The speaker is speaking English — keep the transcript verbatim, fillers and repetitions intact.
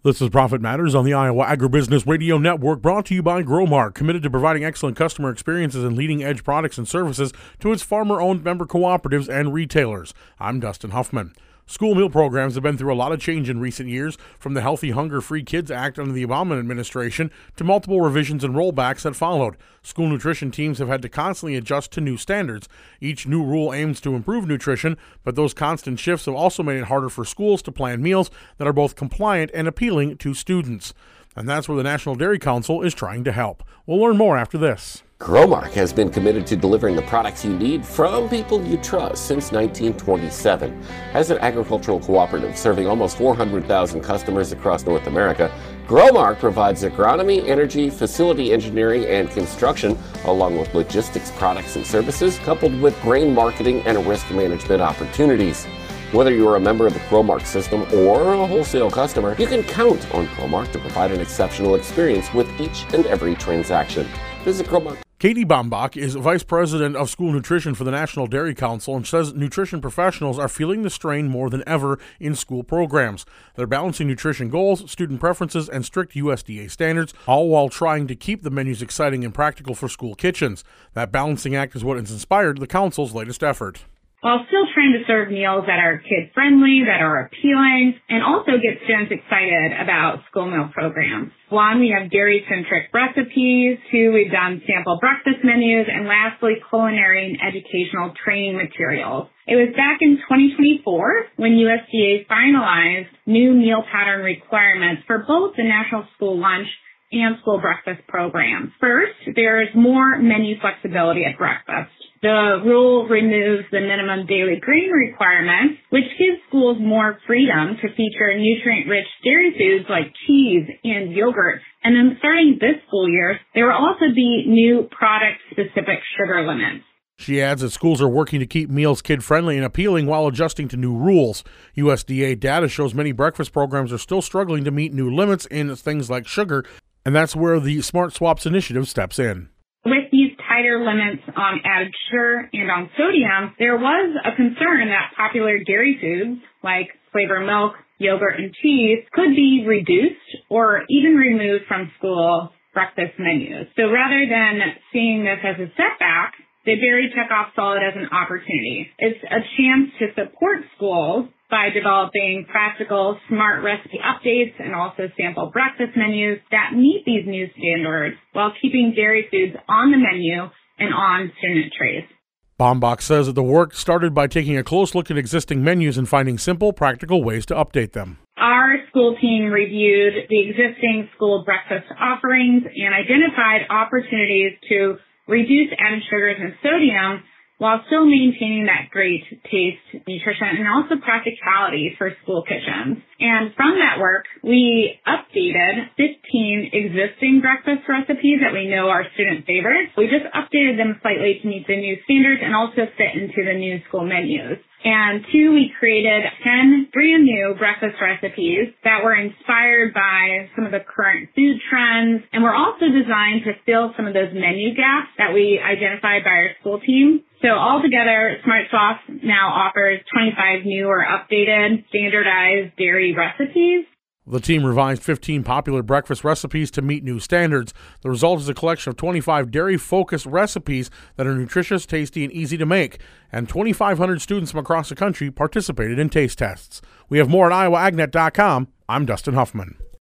This is Profit Matters on the Iowa Agribusiness Radio Network, brought to you by Growmark, committed to providing excellent customer experiences and leading-edge products and services to its farmer-owned member cooperatives and retailers. I'm Dustin Huffman. School meal programs have been through a lot of change in recent years, from the Healthy Hunger Free Kids Act under the Obama administration to multiple revisions and rollbacks that followed. School nutrition teams have had to constantly adjust to new standards. Each new rule aims to improve nutrition, but those constant shifts have also made it harder for schools to plan meals that are both compliant and appealing to students. And that's where the National Dairy Council is trying to help. We'll learn more after this. Growmark has been committed to delivering the products you need from people you trust since nineteen twenty-seven. As an agricultural cooperative serving almost four hundred thousand customers across North America, Growmark provides agronomy, energy, facility engineering, and construction, along with logistics products and services, coupled with grain marketing and risk management opportunities. Whether you're a member of the Growmark system or a wholesale customer, you can count on Growmark to provide an exceptional experience with each and every transaction. Visit Growmark. Katie Bombach is Vice President of School Nutrition for the National Dairy Council and says nutrition professionals are feeling the strain more than ever in school programs. They're balancing nutrition goals, student preferences, and strict U S D A standards, all while trying to keep the menus exciting and practical for school kitchens. That balancing act is what has inspired the council's latest effort. While still trying to serve meals that are kid-friendly, that are appealing, and also get students excited about school meal programs. One, we have dairy-centric recipes. Two, we've done sample breakfast menus. And lastly, culinary and educational training materials. It was back in twenty twenty-four when U S D A finalized new meal pattern requirements for both the National School Lunch and School Breakfast programs. First, there's more menu flexibility at breakfast. The rule removes the minimum daily grain requirement, which gives schools more freedom to feature nutrient-rich dairy foods like cheese and yogurt. And then starting this school year, there will also be new product-specific sugar limits. She adds that schools are working to keep meals kid-friendly and appealing while adjusting to new rules. U S D A data shows many breakfast programs are still struggling to meet new limits in things like sugar, and that's where the Smart Swaps initiative steps in. With these tighter limits on added sugar and on sodium, there was a concern that popular dairy foods like flavored milk, yogurt, and cheese could be reduced or even removed from school breakfast menus. So rather than seeing this as a setback, the Dairy Checkoff saw it as an opportunity. It's a chance to support schools by developing practical, smart recipe updates and also sample breakfast menus that meet these new standards while keeping dairy foods on the menu and on student trays. Bombach says that the work started by taking a close look at existing menus and finding simple, practical ways to update them. Our school team reviewed the existing school breakfast offerings and identified opportunities to reduce added sugars and sodium while still maintaining that great taste, nutrition, and also practicality for school kitchens. And from that work, we updated fifteen existing breakfast recipes that we know are student favorites. We just updated them slightly to meet the new standards and also fit into the new school menus. And two, we created ten brand new breakfast recipes that were inspired by some of the current food trends and were also designed to fill some of those menu gaps that we identified by our school team. So altogether, Smart Swaps now offers twenty-five new or updated standardized dairy recipes. The team revised fifteen popular breakfast recipes to meet new standards. The result is a collection of twenty-five dairy-focused recipes that are nutritious, tasty, and easy to make. And twenty-five hundred students from across the country participated in taste tests. We have more at iowa agnet dot com. I'm Dustin Huffman.